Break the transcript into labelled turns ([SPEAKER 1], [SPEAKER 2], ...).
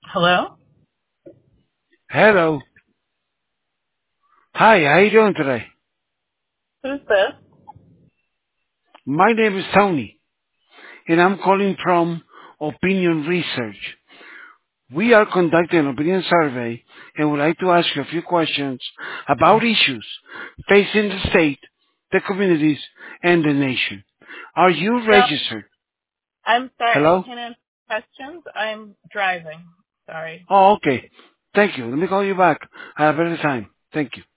[SPEAKER 1] Hello?
[SPEAKER 2] Hello. Hi, how you doing today?
[SPEAKER 1] Who's this?
[SPEAKER 2] My name is Tony, and I'm calling from Opinion Research. We are conducting an opinion survey and would like to ask you a few questions about issues facing the state, the communities, and the nation. Are you
[SPEAKER 1] No,
[SPEAKER 2] registered?
[SPEAKER 1] I'm sorry. I
[SPEAKER 2] Hello?
[SPEAKER 1] can't answer questions. I'm driving. Sorry.
[SPEAKER 2] Oh, okay. Thank you. Let me call you back at a better time. Thank you.